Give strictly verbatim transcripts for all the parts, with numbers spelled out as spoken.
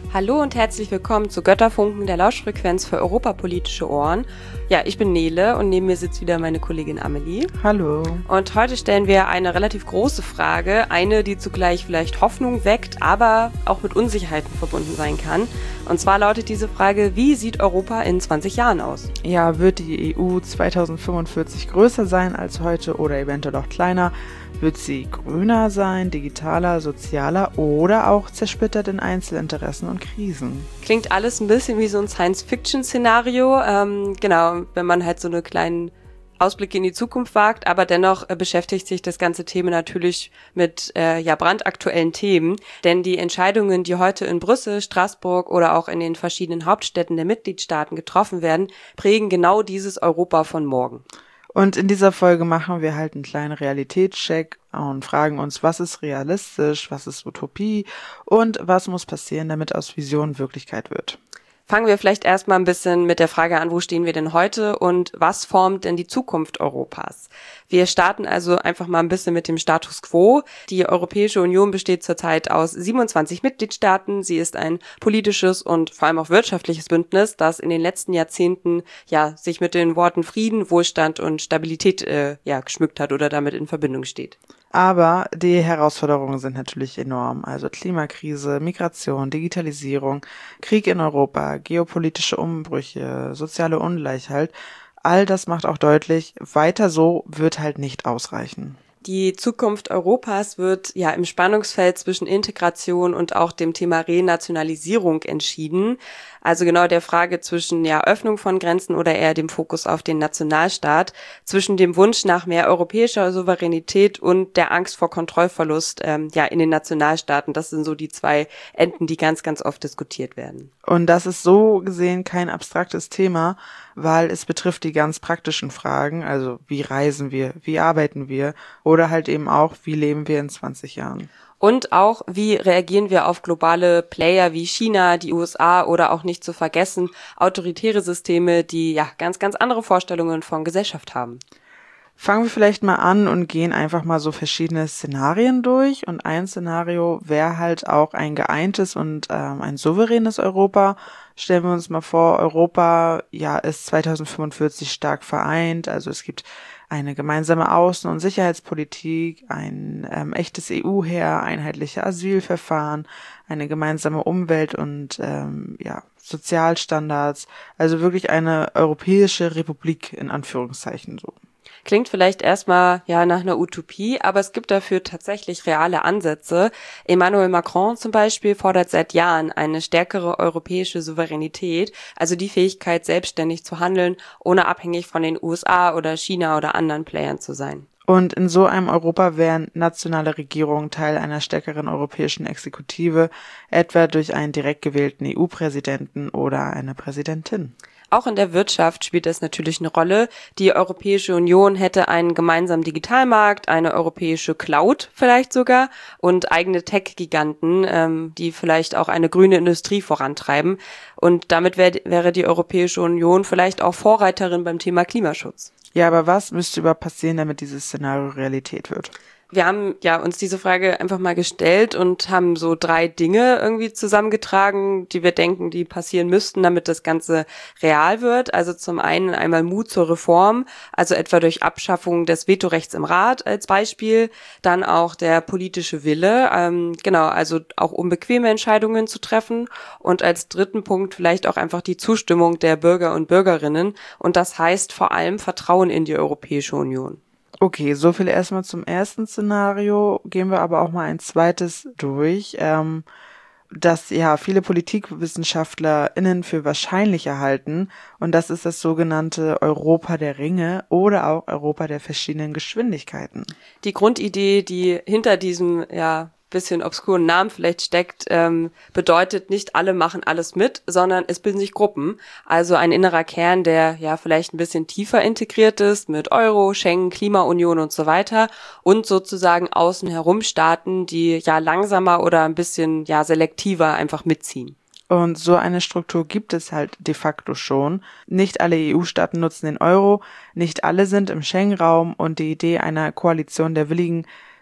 Hallo und herzlich willkommen zu Götterfunken, der Lauschfrequenz für europapolitische Ohren. Ja, ich bin Nele und neben mir sitzt wieder meine Kollegin Amelie. Hallo. Und heute stellen wir eine relativ große Frage, eine, die zugleich vielleicht Hoffnung weckt, aber auch mit Unsicherheiten verbunden sein kann. Und zwar lautet diese Frage: Wie sieht Europa in zwanzig Jahren aus? Ja, wird die E U zweitausendfünfundvierzig größer sein als heute oder eventuell auch kleiner? Wird sie grüner sein, digitaler, sozialer oder auch zersplittert in Einzelinteressen und Krisen? Klingt alles ein bisschen wie so ein Science-Fiction-Szenario. Ähm, genau, wenn man halt so einen kleinen Ausblick in die Zukunft wagt, aber dennoch äh, beschäftigt sich das ganze Thema natürlich mit äh, ja brandaktuellen Themen, denn die Entscheidungen, die heute in Brüssel, Straßburg oder auch in den verschiedenen Hauptstädten der Mitgliedstaaten getroffen werden, prägen genau dieses Europa von morgen. Und in dieser Folge machen wir halt einen kleinen Realitätscheck und fragen uns, was ist realistisch, was ist Utopie und was muss passieren, damit aus Vision Wirklichkeit wird. Fangen wir vielleicht erstmal ein bisschen mit der Frage an, wo stehen wir denn heute und was formt denn die Zukunft Europas? Wir starten also einfach mal ein bisschen mit dem Status quo. Die Europäische Union besteht zurzeit aus siebenundzwanzig Mitgliedstaaten. Sie ist ein politisches und vor allem auch wirtschaftliches Bündnis, das in den letzten Jahrzehnten ja sich mit den Worten Frieden, Wohlstand und Stabilität äh, ja geschmückt hat oder damit in Verbindung steht. Aber die Herausforderungen sind natürlich enorm. Also Klimakrise, Migration, Digitalisierung, Krieg in Europa, geopolitische Umbrüche, soziale Ungleichheit. All das macht auch deutlich, weiter so wird halt nicht ausreichen. Die Zukunft Europas wird ja im Spannungsfeld zwischen Integration und auch dem Thema Renationalisierung entschieden. Also genau der Frage zwischen ja Öffnung von Grenzen oder eher dem Fokus auf den Nationalstaat, zwischen dem Wunsch nach mehr europäischer Souveränität und der Angst vor Kontrollverlust ähm, ja in den Nationalstaaten. Das sind so die zwei Enden, die ganz, ganz oft diskutiert werden. Und das ist so gesehen kein abstraktes Thema, weil es betrifft die ganz praktischen Fragen, also wie reisen wir, wie arbeiten wir oder halt eben auch, wie leben wir in zwanzig Jahren. Und auch, wie reagieren wir auf globale Player wie China, die U S A oder auch nicht zu vergessen autoritäre Systeme, die ja ganz, ganz andere Vorstellungen von Gesellschaft haben. Fangen wir vielleicht mal an und gehen einfach mal so verschiedene Szenarien durch. Und ein Szenario wäre halt auch ein geeintes und ähm, ein souveränes Europa. Stellen wir uns mal vor, Europa ja ist zweitausendfünfundvierzig stark vereint. Also es gibt eine gemeinsame Außen- und Sicherheitspolitik, ein ähm, echtes E U-Heer, einheitliche Asylverfahren, eine gemeinsame Umwelt- und ähm, ja Sozialstandards. Also wirklich eine europäische Republik in Anführungszeichen so. Klingt vielleicht erstmal ja nach einer Utopie, aber es gibt dafür tatsächlich reale Ansätze. Emmanuel Macron zum Beispiel fordert seit Jahren eine stärkere europäische Souveränität, also die Fähigkeit, selbstständig zu handeln, ohne abhängig von den U S A oder China oder anderen Playern zu sein. Und in so einem Europa wären nationale Regierungen Teil einer stärkeren europäischen Exekutive, etwa durch einen direkt gewählten E U-Präsidenten oder eine Präsidentin. Auch in der Wirtschaft spielt das natürlich eine Rolle. Die Europäische Union hätte einen gemeinsamen Digitalmarkt, eine europäische Cloud vielleicht sogar und eigene Tech-Giganten, ähm, die vielleicht auch eine grüne Industrie vorantreiben. Und damit wär, wäre die Europäische Union vielleicht auch Vorreiterin beim Thema Klimaschutz. Ja, aber was müsste überhaupt passieren, damit dieses Szenario Realität wird? Wir haben ja uns diese Frage einfach mal gestellt und haben so drei Dinge irgendwie zusammengetragen, die wir denken, die passieren müssten, damit das Ganze real wird. Also zum einen einmal Mut zur Reform, also etwa durch Abschaffung des Vetorechts im Rat als Beispiel. Dann auch der politische Wille, ähm, genau, also auch unbequeme Entscheidungen zu treffen. Und als dritten Punkt vielleicht auch einfach die Zustimmung der Bürger und Bürgerinnen. Und das heißt vor allem Vertrauen in die Europäische Union. Okay, so viel erstmal zum ersten Szenario. Gehen wir aber auch mal ein zweites durch, ähm, das ja viele PolitikwissenschaftlerInnen für wahrscheinlicher halten. Und das ist das sogenannte Europa der Ringe oder auch Europa der verschiedenen Geschwindigkeiten. Die Grundidee, die hinter diesem, ja, bisschen obskuren Namen vielleicht steckt, ähm, bedeutet, nicht alle machen alles mit, sondern es bilden sich Gruppen. Also ein innerer Kern, der ja vielleicht ein bisschen tiefer integriert ist mit Euro, Schengen, Klimaunion und so weiter und sozusagen außen herum Staaten, die ja langsamer oder ein bisschen ja selektiver einfach mitziehen. Und so eine Struktur gibt es halt de facto schon. Nicht alle E U-Staaten nutzen den Euro, nicht alle sind im Schengen-Raum und die Idee einer Koalition der Willigen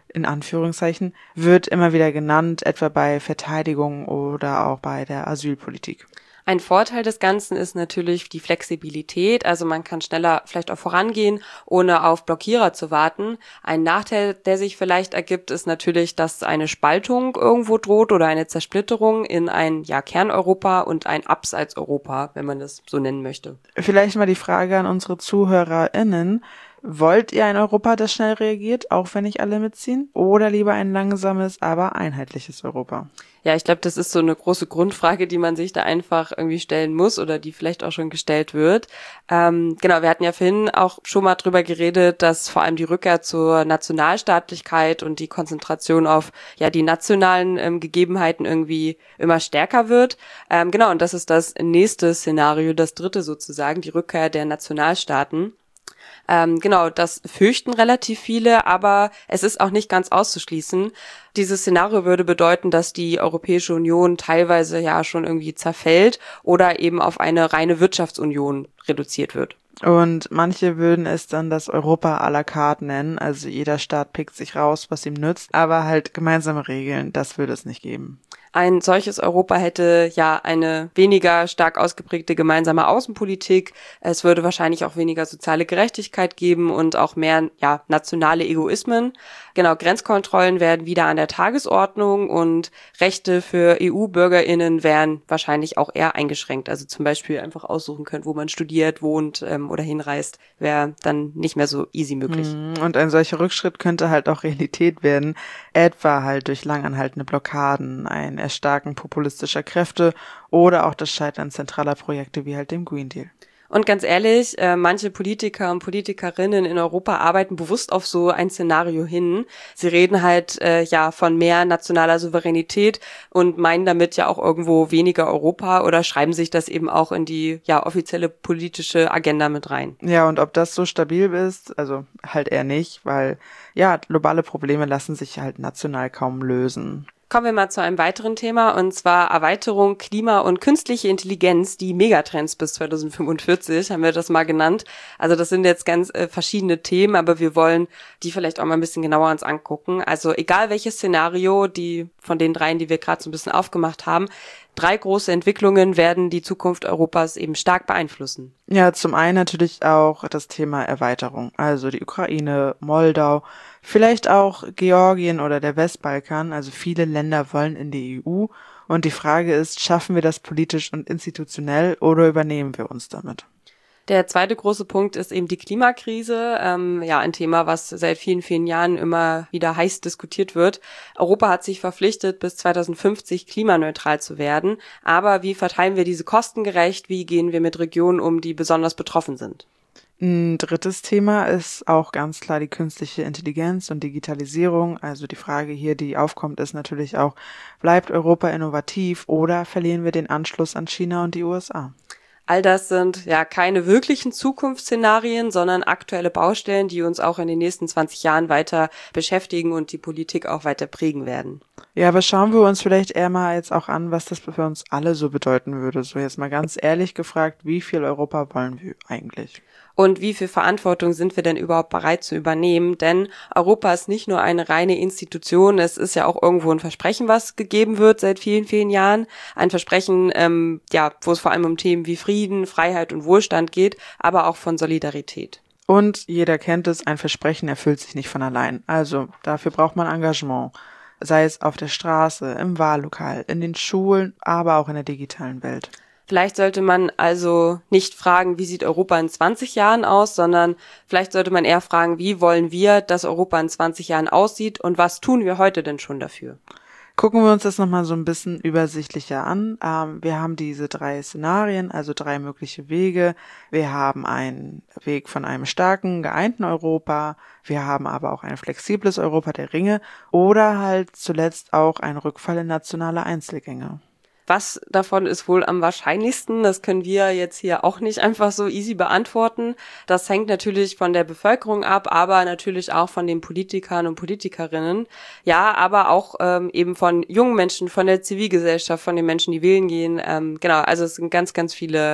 in Anführungszeichen, wird immer wieder genannt, etwa bei Verteidigung oder auch bei der Asylpolitik. Ein Vorteil des Ganzen ist natürlich die Flexibilität, also man kann schneller vielleicht auch vorangehen, ohne auf Blockierer zu warten. Ein Nachteil, der sich vielleicht ergibt, ist natürlich, dass eine Spaltung irgendwo droht oder eine Zersplitterung in ein ja, Kerneuropa und ein Abseits-Europa, wenn man das so nennen möchte. Vielleicht mal die Frage an unsere ZuhörerInnen. Wollt ihr ein Europa, das schnell reagiert, auch wenn nicht alle mitziehen? Oder lieber ein langsames, aber einheitliches Europa? Ja, ich glaube, das ist so eine große Grundfrage, die man sich da einfach irgendwie stellen muss oder die vielleicht auch schon gestellt wird. Ähm, genau, wir hatten ja vorhin auch schon mal drüber geredet, dass vor allem die Rückkehr zur Nationalstaatlichkeit und die Konzentration auf ja die nationalen ähm, Gegebenheiten irgendwie immer stärker wird. Ähm, genau, und das ist das nächste Szenario, das dritte sozusagen, die Rückkehr der Nationalstaaten. Ähm, genau, das fürchten relativ viele, aber es ist auch nicht ganz auszuschließen. Dieses Szenario würde bedeuten, dass die Europäische Union teilweise ja schon irgendwie zerfällt oder eben auf eine reine Wirtschaftsunion reduziert wird. Und manche würden es dann das Europa à la carte nennen, also jeder Staat pickt sich raus, was ihm nützt, aber halt gemeinsame Regeln, das würde es nicht geben. Ein solches Europa hätte ja eine weniger stark ausgeprägte gemeinsame Außenpolitik. Es würde wahrscheinlich auch weniger soziale Gerechtigkeit geben und auch mehr ja nationale Egoismen. Genau, Grenzkontrollen werden wieder an der Tagesordnung und Rechte für E U-BürgerInnen wären wahrscheinlich auch eher eingeschränkt. Also zum Beispiel einfach aussuchen können, wo man studiert, wohnt ähm, oder hinreist, wäre dann nicht mehr so easy möglich. Und ein solcher Rückschritt könnte halt auch Realität werden, etwa halt durch langanhaltende Blockaden, ein Erstarken populistischer Kräfte oder auch das Scheitern zentraler Projekte wie halt dem Green Deal. Und ganz ehrlich, äh, manche Politiker und Politikerinnen in Europa arbeiten bewusst auf so ein Szenario hin. Sie reden halt äh, ja von mehr nationaler Souveränität und meinen damit ja auch irgendwo weniger Europa oder schreiben sich das eben auch in die ja offizielle politische Agenda mit rein. Ja, und ob das so stabil ist, also halt eher nicht, weil ja, globale Probleme lassen sich halt national kaum lösen. Kommen wir mal zu einem weiteren Thema, und zwar Erweiterung, Klima und künstliche Intelligenz, die Megatrends bis zweitausendfünfundvierzig, haben wir das mal genannt. Also das sind jetzt ganz äh, verschiedene Themen, aber wir wollen die vielleicht auch mal ein bisschen genauer uns angucken. Also egal welches Szenario, die von den dreien, die wir gerade so ein bisschen aufgemacht haben, drei große Entwicklungen werden die Zukunft Europas eben stark beeinflussen. Ja, zum einen natürlich auch das Thema Erweiterung, also die Ukraine, Moldau, vielleicht auch Georgien oder der Westbalkan, also viele Länder wollen in die E U und die Frage ist, schaffen wir das politisch und institutionell oder übernehmen wir uns damit? Der zweite große Punkt ist eben die Klimakrise, ähm, ja ein Thema, was seit vielen, vielen Jahren immer wieder heiß diskutiert wird. Europa hat sich verpflichtet, bis zweitausendfünfzig klimaneutral zu werden. Aber wie verteilen wir diese Kosten gerecht? Wie gehen wir mit Regionen um, die besonders betroffen sind? Ein drittes Thema ist auch ganz klar die künstliche Intelligenz und Digitalisierung. Also die Frage hier, die aufkommt, ist natürlich auch, bleibt Europa innovativ oder verlieren wir den Anschluss an China und die U S A? All das sind ja keine wirklichen Zukunftsszenarien, sondern aktuelle Baustellen, die uns auch in den nächsten zwanzig Jahren weiter beschäftigen und die Politik auch weiter prägen werden. Ja, aber schauen wir uns vielleicht eher mal jetzt auch an, was das für uns alle so bedeuten würde. So jetzt mal ganz ehrlich gefragt, wie viel Europa wollen wir eigentlich? Und wie viel Verantwortung sind wir denn überhaupt bereit zu übernehmen? Denn Europa ist nicht nur eine reine Institution, es ist ja auch irgendwo ein Versprechen, was gegeben wird seit vielen, vielen Jahren. Ein Versprechen, ähm, ja, wo es vor allem um Themen wie Frieden, Freiheit und Wohlstand geht, aber auch von Solidarität. Und jeder kennt es, ein Versprechen erfüllt sich nicht von allein. Also dafür braucht man Engagement. Sei es auf der Straße, im Wahllokal, in den Schulen, aber auch in der digitalen Welt. Vielleicht sollte man also nicht fragen, wie sieht Europa in zwanzig Jahren aus, sondern vielleicht sollte man eher fragen, wie wollen wir, dass Europa in zwanzig Jahren aussieht und was tun wir heute denn schon dafür? Gucken wir uns das nochmal so ein bisschen übersichtlicher an. Ähm, wir haben diese drei Szenarien, also drei mögliche Wege. Wir haben einen Weg von einem starken, geeinten Europa. Wir haben aber auch ein flexibles Europa der Ringe oder halt zuletzt auch ein Rückfall in nationale Einzelgänge. Was davon ist wohl am wahrscheinlichsten? Das können wir jetzt hier auch nicht einfach so easy beantworten. Das hängt natürlich von der Bevölkerung ab, aber natürlich auch von den Politikern und Politikerinnen. Ja, aber auch ähm, eben von jungen Menschen, von der Zivilgesellschaft, von den Menschen, die wählen gehen. Ähm, genau, also es sind ganz, ganz viele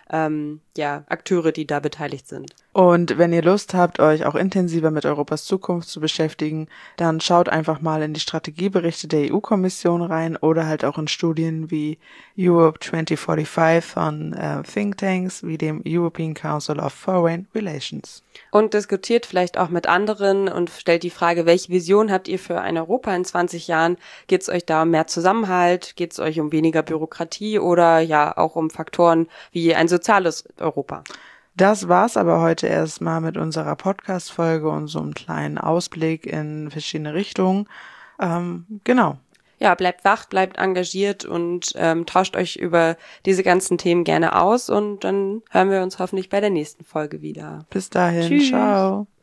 ähm, ja, Akteure, die da beteiligt sind. Und wenn ihr Lust habt, euch auch intensiver mit Europas Zukunft zu beschäftigen, dann schaut einfach mal in die Strategieberichte der E U-Kommission rein oder halt auch in Studien wie Europe zwanzig fünfundvierzig von äh, Thinktanks wie dem European Council of Foreign Relations. Und diskutiert vielleicht auch mit anderen und stellt die Frage, welche Vision habt ihr für ein Europa in zwanzig Jahren? Geht es euch da um mehr Zusammenhalt? Geht es euch um weniger Bürokratie oder ja auch um Faktoren wie ein soziales Europa? Das war's aber heute erstmal mit unserer Podcast-Folge und so einem kleinen Ausblick in verschiedene Richtungen. Ähm, genau. Ja, bleibt wach, bleibt engagiert und ähm, tauscht euch über diese ganzen Themen gerne aus und dann hören wir uns hoffentlich bei der nächsten Folge wieder. Bis dahin, Tschüss. Ciao.